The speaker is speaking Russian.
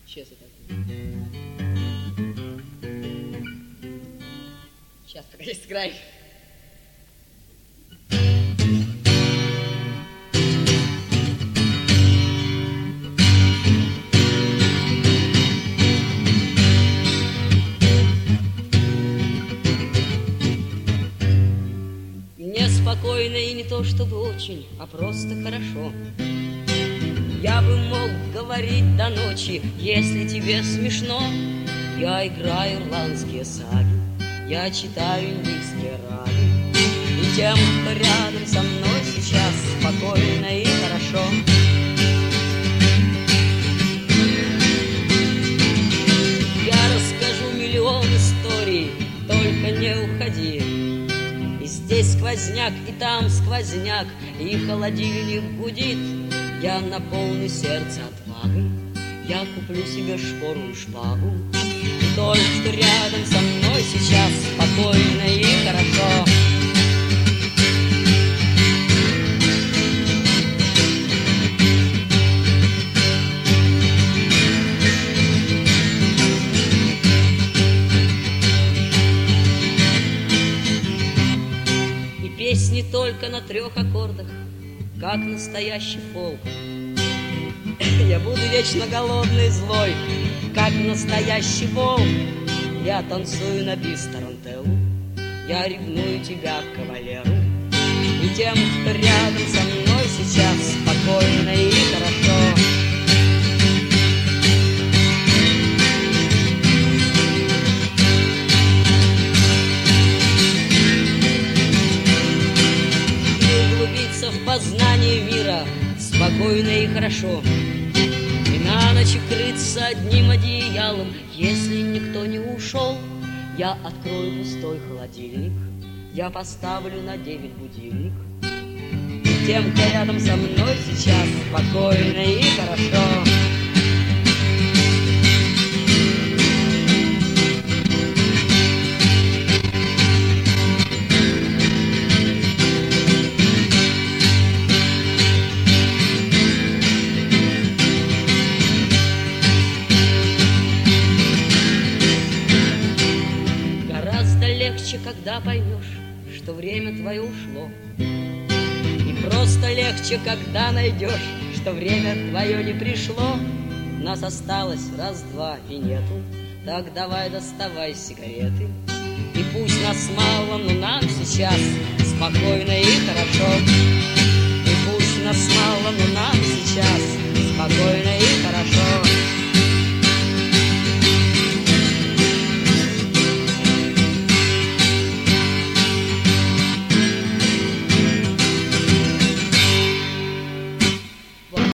Честно так. Сейчас, погоди, сыграй. Спокойно и не то чтобы очень, а просто хорошо. Я бы мог говорить до ночи, если тебе смешно. Я играю ирландские саги, я читаю индийские раги, и тем, кто рядом со мной сейчас, спокойно и хорошо. Я расскажу миллион историй, только не уходи. Здесь сквозняк, и там сквозняк, и холодильник гудит. Я наполню сердце отвагой, я куплю себе шпору и шпагу. И только что рядом со мной сейчас спокойно и хорошо. Песни только на 3 аккордах, как настоящий фолк. Я буду вечно голодный, злой, как настоящий волк. Я танцую на бис тарантеллу, я ревную тебя к кавалеру. И тем, кто рядом со мной сейчас, спокойно и хорошо. В познании мира спокойно и хорошо. И на ночь укрыться одним одеялом, если никто не ушел. Я открою пустой холодильник, я поставлю на 9 будильник. И тем, кто рядом со мной сейчас, спокойно и хорошо. Когда поймешь, что время твое ушло, и просто легче, когда найдешь, что время твое не пришло. Нас осталось раз-два и нету, так давай доставай сигареты. И пусть нас мало, но нам сейчас спокойно и хорошо. И пусть нас мало, но нам сейчас спокойно и хорошо.